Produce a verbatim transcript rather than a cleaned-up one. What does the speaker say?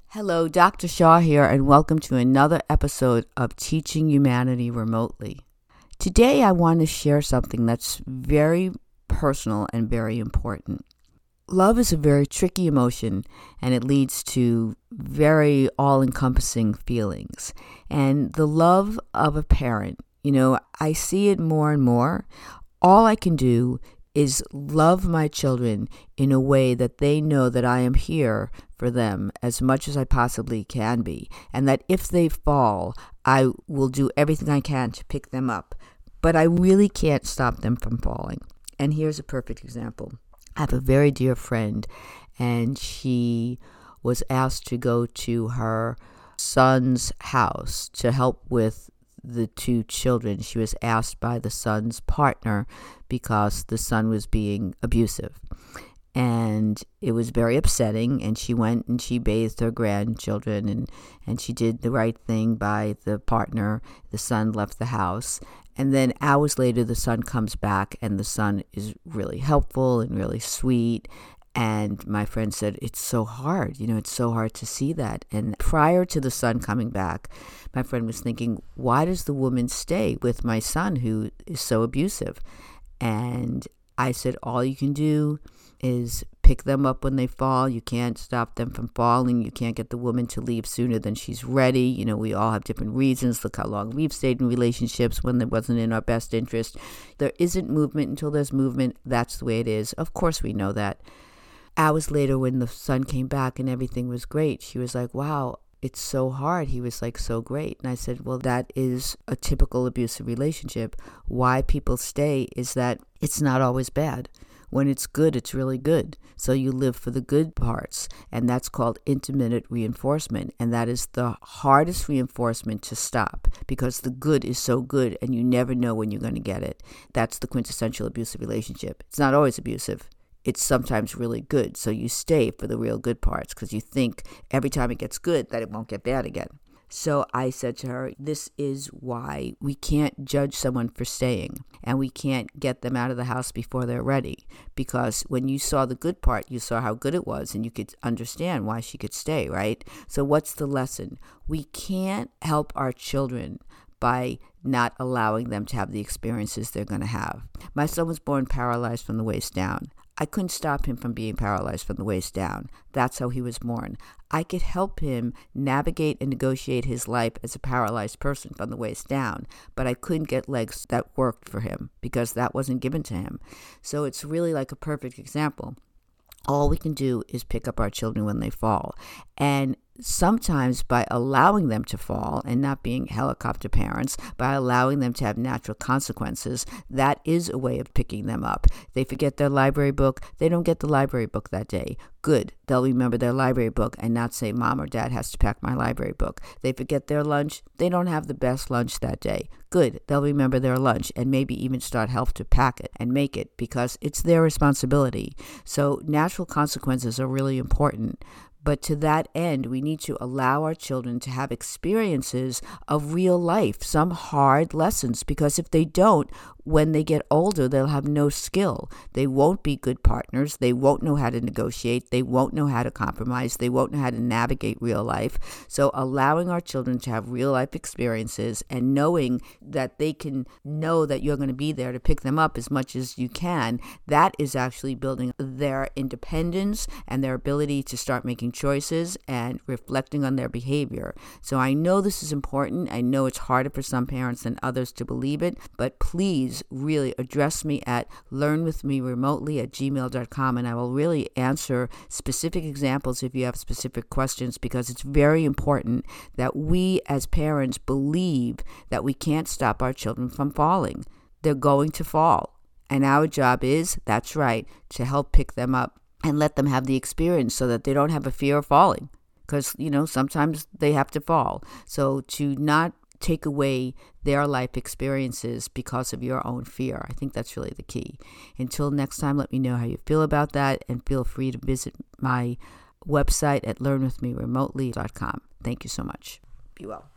Hello, Doctor Shaw here, and welcome to another episode of Teaching Humanity Remotely. Today, I want to share something that's very personal and very important. Love is a very tricky emotion, and it leads to very all-encompassing feelings. And the love of a parent, you know, I see it more and more. All I can do is love my children in a way that they know that I am here for them as much as I possibly can be, and that if they fall, I will do everything I can to pick them up. But I really can't stop them from falling. And here's a perfect example. I have a very dear friend, and she was asked to go to her son's house to help with the two children. She was asked by the son's partner because the son was being abusive. And it was very upsetting, and she went and she bathed her grandchildren, and, and she did the right thing by the partner. The son left the house. And then hours later, the son comes back, and the son is really helpful and really sweet. And my friend said, it's so hard, you know, it's so hard to see that. And prior to the son coming back, my friend was thinking, why does the woman stay with my son who is so abusive? And I said, all you can do is pick them up when they fall. You can't stop them from falling. You can't get the woman to leave sooner than she's ready. You know, we all have different reasons. Look how long we've stayed in relationships when it wasn't in our best interest. There isn't movement until there's movement. That's the way it is. Of course we know that. Hours later, when the son came back and everything was great, she was like, wow, it's so hard. He was like so great. And I said, well, that is a typical abusive relationship. Why people stay is that it's not always bad. When it's good, it's really good. So you live for the good parts. And that's called intermittent reinforcement. And that is the hardest reinforcement to stop because the good is so good and you never know when you're going to get it. That's the quintessential abusive relationship. It's not always abusive. It's sometimes really good. So you stay for the real good parts because you think every time it gets good that it won't get bad again. So I said to her, this is why we can't judge someone for staying and we can't get them out of the house before they're ready. Because when you saw the good part, you saw how good it was and you could understand why she could stay, right? So what's the lesson? We can't help our children by not allowing them to have the experiences they're going to have. My son was born paralyzed from the waist down. I couldn't stop him from being paralyzed from the waist down. That's how he was born. I could help him navigate and negotiate his life as a paralyzed person from the waist down, but I couldn't get legs that worked for him because that wasn't given to him. So it's really like a perfect example. All we can do is pick up our children when they fall. And sometimes by allowing them to fall and not being helicopter parents, by allowing them to have natural consequences, that is a way of picking them up. They forget their library book. They don't get the library book that day. Good. They'll remember their library book and not say, Mom or Dad has to pack my library book. They forget their lunch. They don't have the best lunch that day. Good. They'll remember their lunch and maybe even start help to pack it and make it because it's their responsibility. So natural consequences are really important. But to that end, we need to allow our children to have experiences of real life, some hard lessons, because if they don't, when they get older, they'll have no skill. They won't be good partners. They won't know how to negotiate. They won't know how to compromise. They won't know how to navigate real life. So allowing our children to have real life experiences and knowing that they can know that you're going to be there to pick them up as much as you can, that is actually building their independence and their ability to start making choices and reflecting on their behavior. So I know this is important. I know it's harder for some parents than others to believe it, but please really address me at learnwithmeremotely at gmail dot com, and I will really answer specific examples if you have specific questions, because it's very important that we as parents believe that we can't stop our children from falling. They're going to fall. And our job is, that's right, to help pick them up and let them have the experience so that they don't have a fear of falling. Because, you know, sometimes they have to fall. So to not take away their life experiences because of your own fear. I think that's really the key. Until next time, let me know how you feel about that, and feel free to visit my website at learn with me remotely dot com. Thank you so much. Be well.